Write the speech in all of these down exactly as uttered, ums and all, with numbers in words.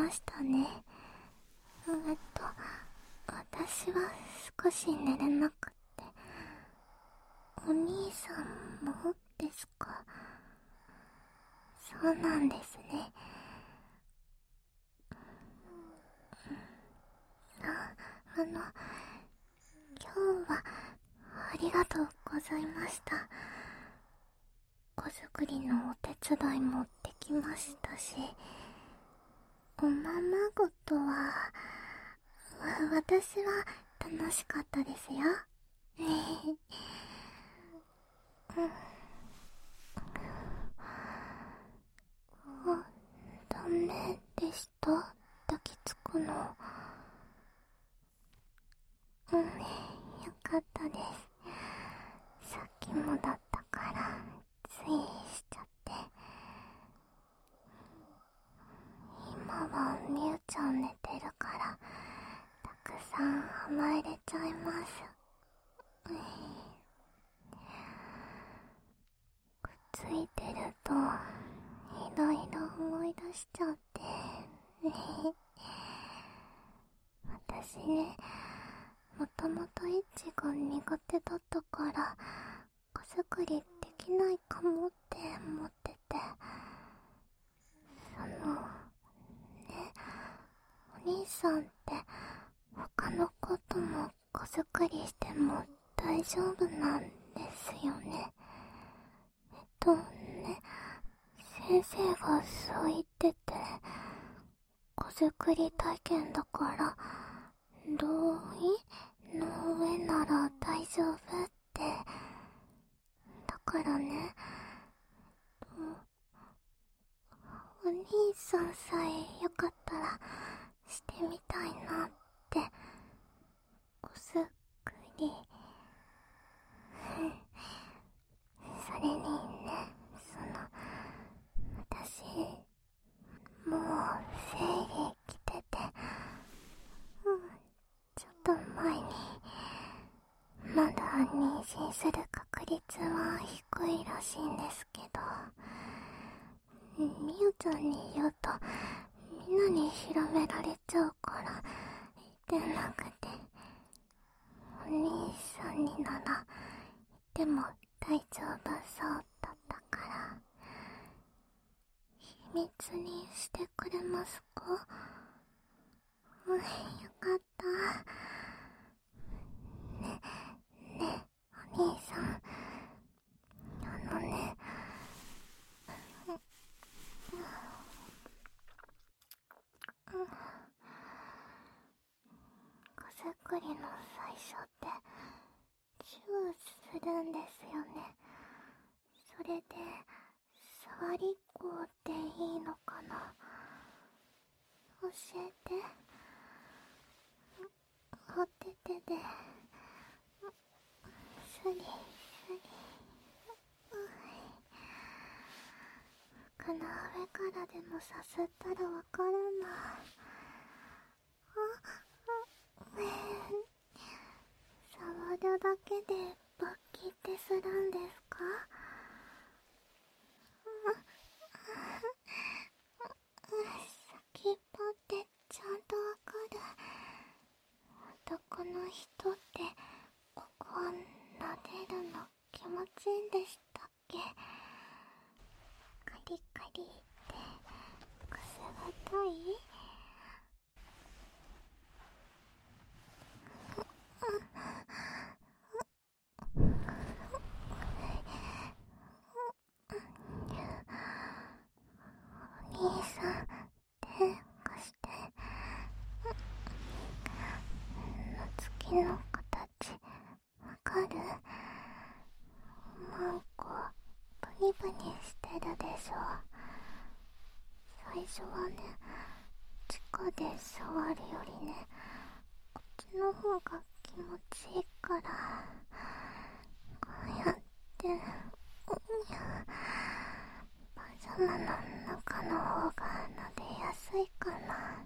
ましたね。えっと、私は少し寝れなくて。お兄さんもですか？そうなんですね。あ、あの、今日はありがとうございました。子作りのお手伝いもできましたし、おままごとは、わ私は楽しかったですよ。ねえ。うん。あ、ダメでした？抱きつくの。うん、よかったです。さっきもだったからついしちゃって。今はみゆちゃん寝てるからたくさん甘えれちゃいます。うん、くっついてるといろいろ思い出しちゃってね。私ね、もともとエッチが苦手だったから子作りできないかもって思ってて、そのね、お兄さんって他の子とも子作りしても大丈夫なんですよね。えっとね、先生がそう言ってて、子作り体験だから同意の上なら大丈夫って。だからね、お兄さんさえよかったらしてみたいなって。子作りそれにね、その私もう生理来てて、うん、ちょっと前にまだ妊娠する確率は低いらしいんですけど、みゆちゃんに言うとみんなに広められちゃうから言ってなくて、お兄さんになら言っても大丈夫そうだったから秘密にしてくれますか？うん、よかった。ね、ね、お兄さん、あのね、子作りの最初ってチューするんですよね。それで触りっこでいいのかな？教えて。お手手でスリスリ、服の上からでもさすったらわかるな。あ、ねえ、触るだけで勃起ってするんですか？先っぽってちゃんとわかる。男の人ってここ撫でるの気持ちいいんでしたっけ？カリカリってくすぐったい？お兄さん、手貸して。月の形わかる？マンコブニブニしてるでしょ。最初はね、直で触るよりね、こっちの方が気持ちいいから、こうやって、うん、パジャマの中の方が撫でやすいかな。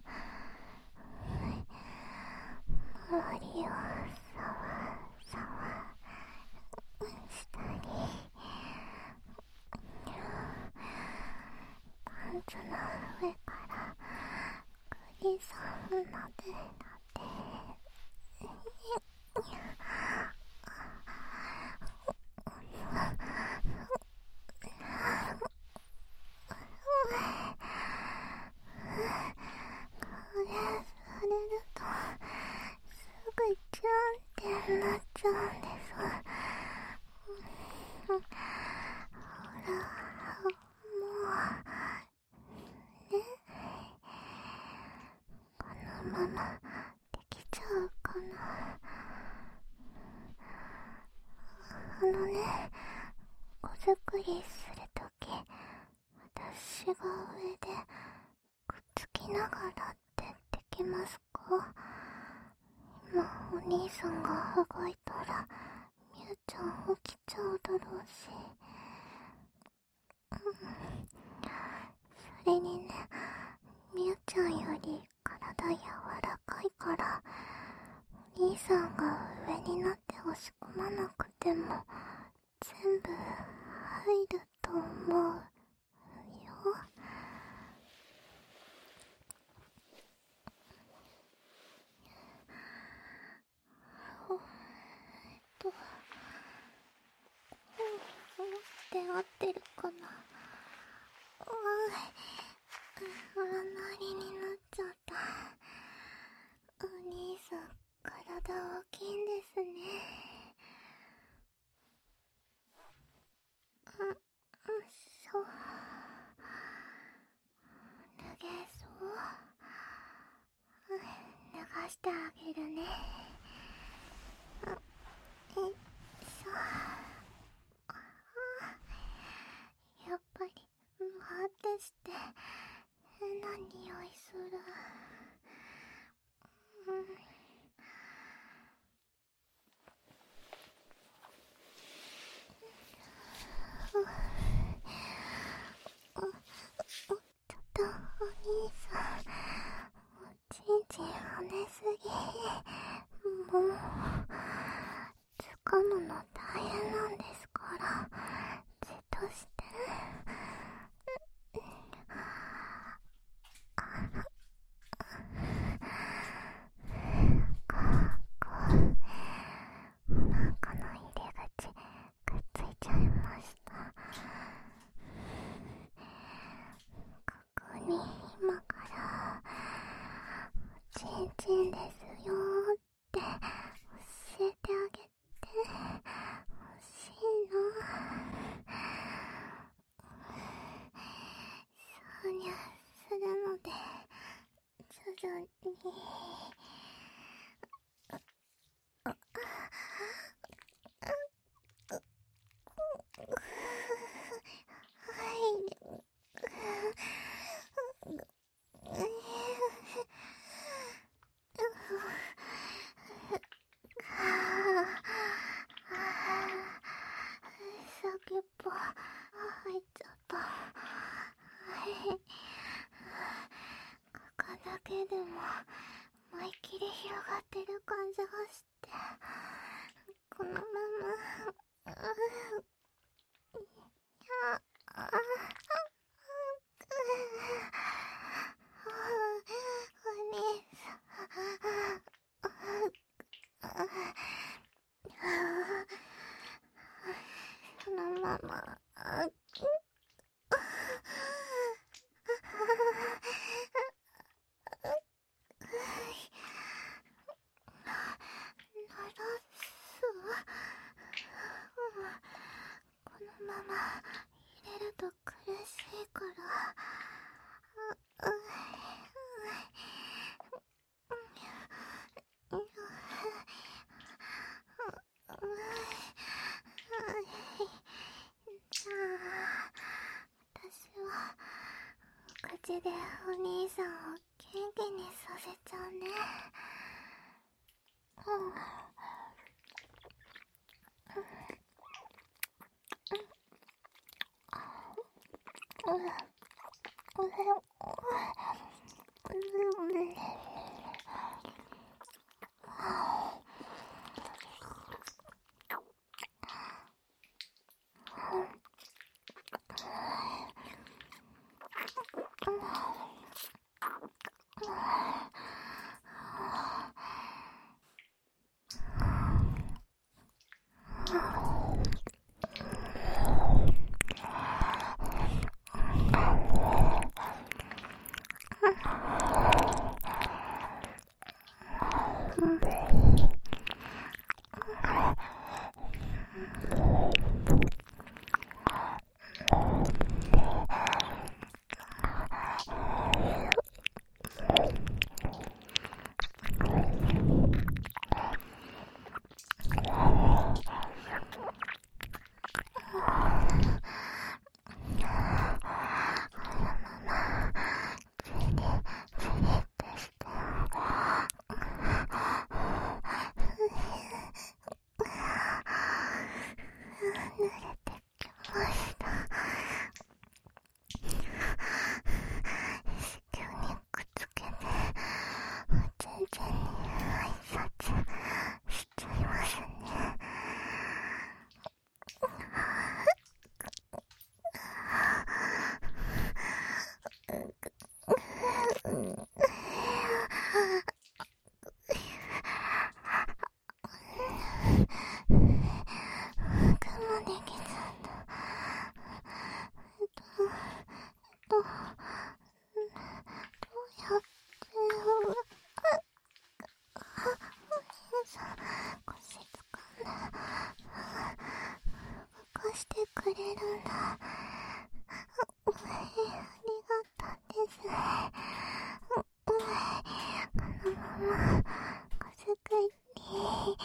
周りをさわさわしたり、パンツの上からぐなっちゃうんです。ほら、もうね、このままできちゃうかな。あのね、子作りするとき、私が上でくっつきながらってできますか？今お兄さんが動いたらみゆちゃん起きちゃうだろうし、うん、それにね、みゆちゃんより体柔らかいから、お兄さんが上になって押し込まなくても全部入ると思うよ。えっと、こうで合ってるかな。うわ、なりになっちゃった。お兄さん、体大きいんですね。うん、そう。脱げそう？脱がしてあげるね。よいしょ。やっぱりムハってして変な匂いする。うん、おおちょっとお兄さん、おちんちん跳ねすぎ。もう掴むの大変なんですから、じっとして。ここお腹の入り口くっついちゃいました。ここに今からおちんちんですよーって教えてあげてほしいの。そうにゃするので徐々に。先っぽ入っちゃった。はい、ここだけでも思いっきり広がってる感じがして、このままやあお兄さん、そのままこのまま入れると苦しいから、じゃあ私は口でお兄さんを元気にさせちゃうね。うんりがとうです。このまま小作り。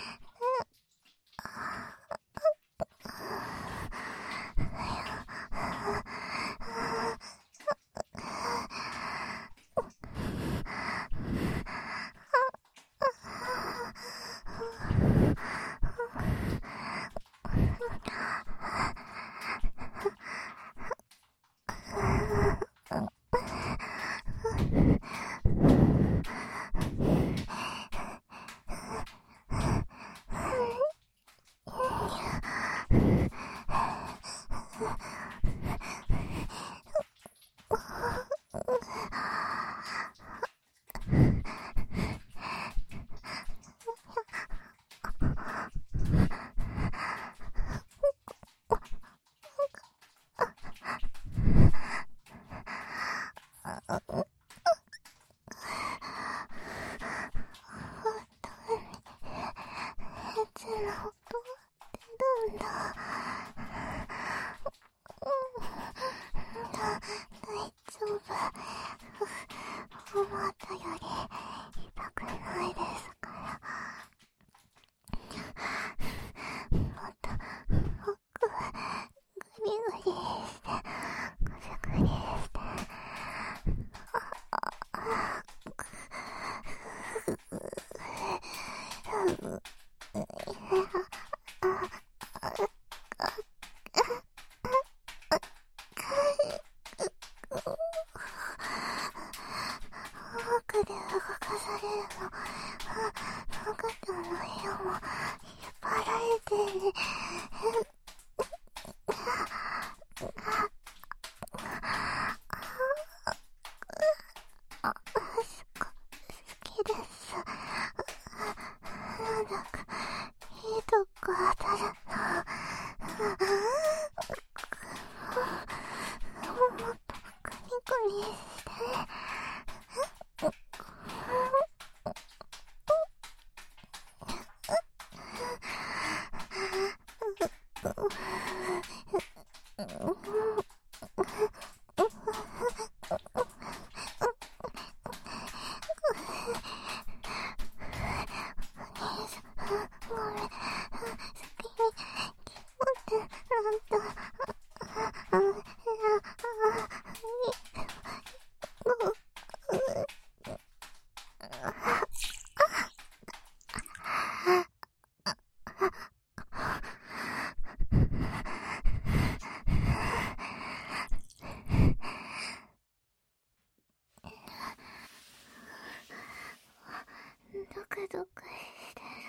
ドクドクしてる。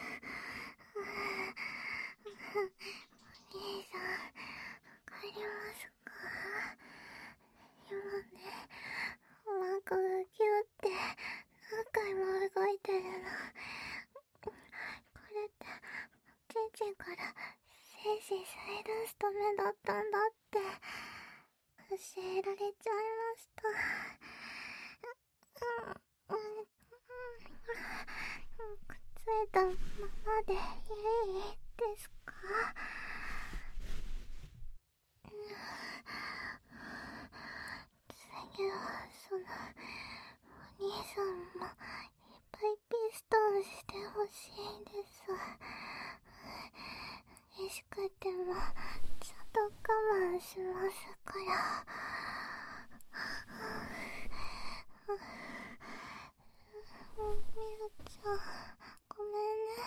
お兄さん、わかりますか？今ね、マークがキュって何回も動いてるの。これって、チンチンから精子吸い出すためだったんだって教えられちゃいました。うん、うん、くっついたままでいいですか？次はそのお兄さんもいっぱいピストンしてほしいです。嬉しくてもちゃんと我慢しますから。みゆちゃん、ごめんね。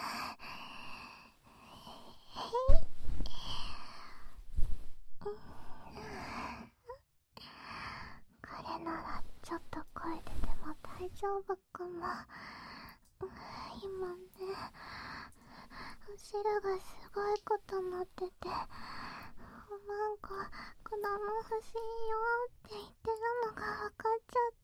これならちょっと声出ても大丈夫かも。今ね、お汁がすごいことになってて、なんか子供欲しいよって言ってるのが分かっちゃって。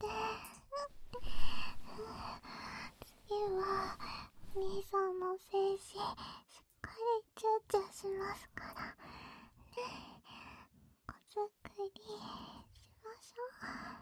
次は兄さんの精子しっかりチューチューしますからね。お作りしましょう。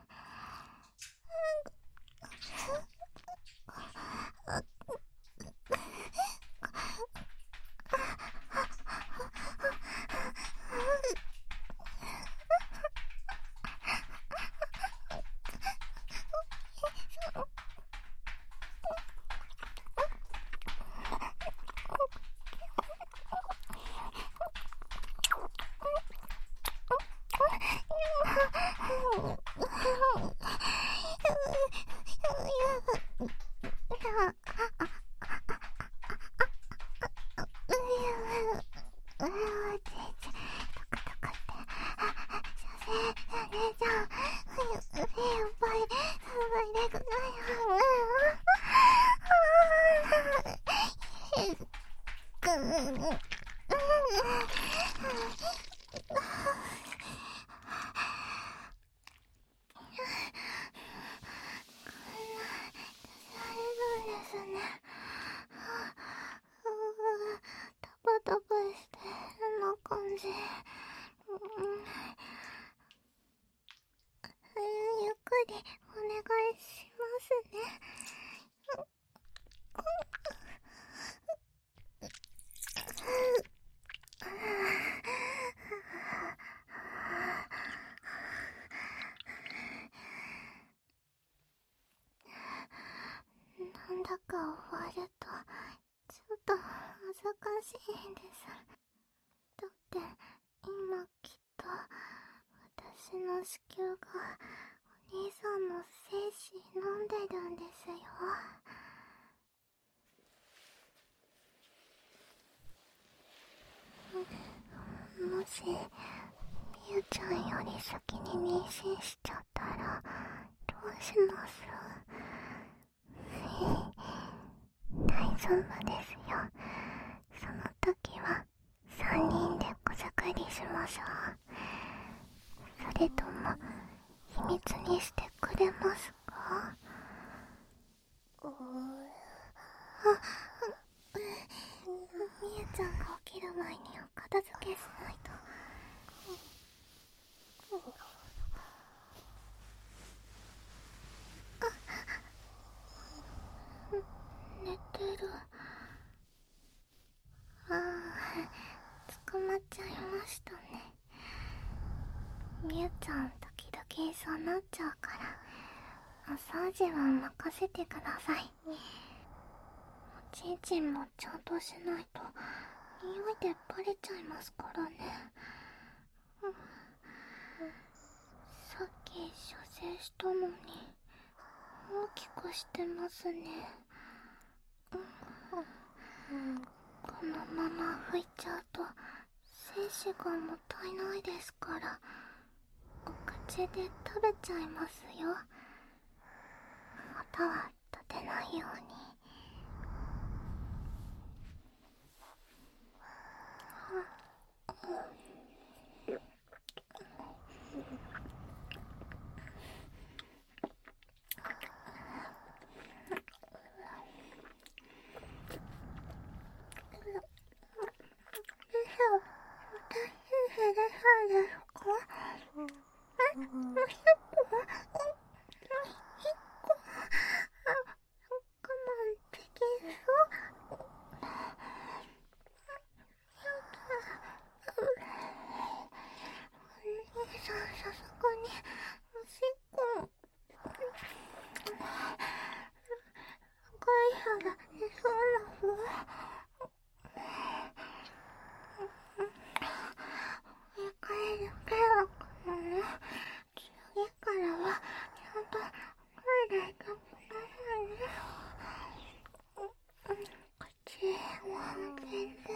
タバして変な感じ。ゆっくりお願いしますね。なんだか終わるとちょっと恥ずかしいんです。だって今きっと私の子宮がお兄さんの精子飲んでるんですよ。もしみゆちゃんより先に妊娠しちゃったらどうします？大丈夫ですよ。その時はさんにんで子作りしましょう。それとも秘密にしてくれますか？あ、みゆちゃんが起きる前にお片付けしないと。寝てる。ああ、捕まっちゃいましたね。みゆちゃん時々そうなっちゃうからマッサージは任せてください。おちんちんもちゃんとしないと匂いでバレちゃいますからね。うん、さっき射精したのに大きくしてますね。うん、このまま拭いちゃうと精子がもったいないですからお口で食べちゃいますよ。音は立てないように。さすがにおしっこ赤い歯が出そうなの。振り返るけどこのね、次からはちゃんとトイレ行ってくださいね。口を開けて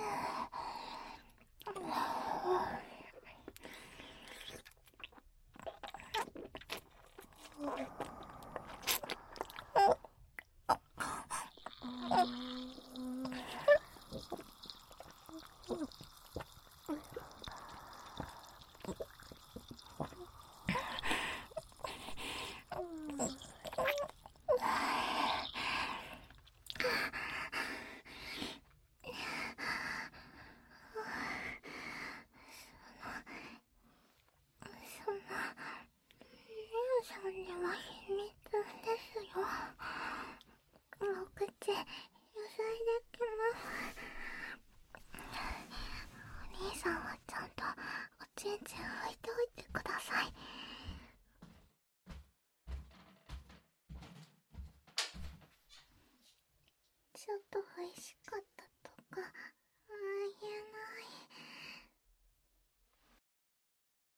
そんなみゆさんにはひ